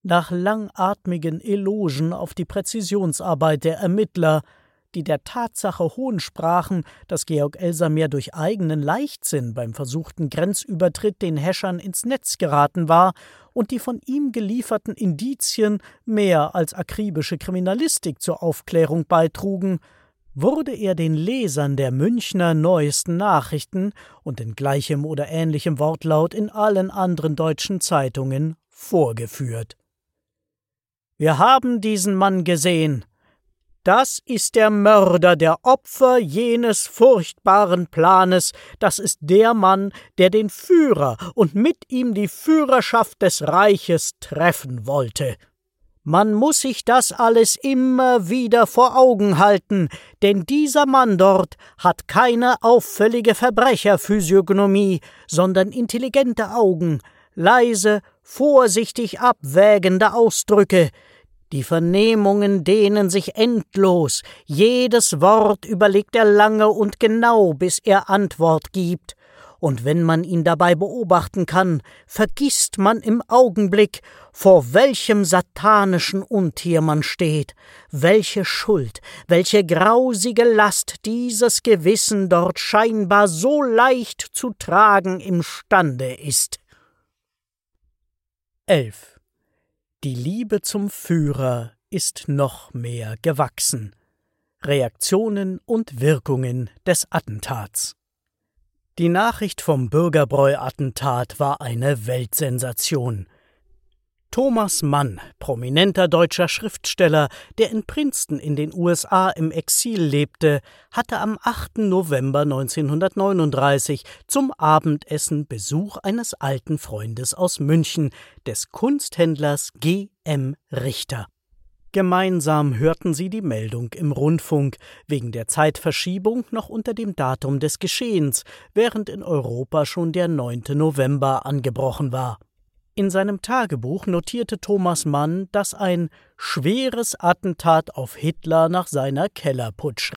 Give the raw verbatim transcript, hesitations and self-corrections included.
Nach langatmigen Elogen auf die Präzisionsarbeit der Ermittler, die der Tatsache Hohn sprachen, dass Georg Elsameer durch eigenen Leichtsinn beim versuchten Grenzübertritt den Häschern ins Netz geraten war und die von ihm gelieferten Indizien mehr als akribische Kriminalistik zur Aufklärung beitrugen, wurde er den Lesern der Münchner Neuesten Nachrichten und in gleichem oder ähnlichem Wortlaut in allen anderen deutschen Zeitungen vorgeführt. »Wir haben diesen Mann gesehen. Das ist der Mörder der Opfer jenes furchtbaren Planes. Das ist der Mann, der den Führer und mit ihm die Führerschaft des Reiches treffen wollte. Man muss sich das alles immer wieder vor Augen halten, denn dieser Mann dort hat keine auffällige Verbrecherphysiognomie, sondern intelligente Augen, leise, vorsichtig abwägende Ausdrücke. Die Vernehmungen dehnen sich endlos, jedes Wort überlegt er lange und genau, bis er Antwort gibt. Und wenn man ihn dabei beobachten kann, vergisst man im Augenblick, vor welchem satanischen Untier man steht, welche Schuld, welche grausige Last dieses Gewissen dort scheinbar so leicht zu tragen imstande ist. elf. Die Liebe zum Führer ist noch mehr gewachsen. Reaktionen und Wirkungen des Attentats. Die Nachricht vom Bürgerbräu-Attentat war eine Weltsensation. Thomas Mann, prominenter deutscher Schriftsteller, der in Princeton in den U S A im Exil lebte, hatte am achten November neunzehnhundertneununddreißig zum Abendessen Besuch eines alten Freundes aus München, des Kunsthändlers G M Richter. Gemeinsam hörten sie die Meldung im Rundfunk, wegen der Zeitverschiebung noch unter dem Datum des Geschehens, während in Europa schon der neunte November angebrochen war. In seinem Tagebuch notierte Thomas Mann, dass ein schweres Attentat auf Hitler nach seiner Kellerputsch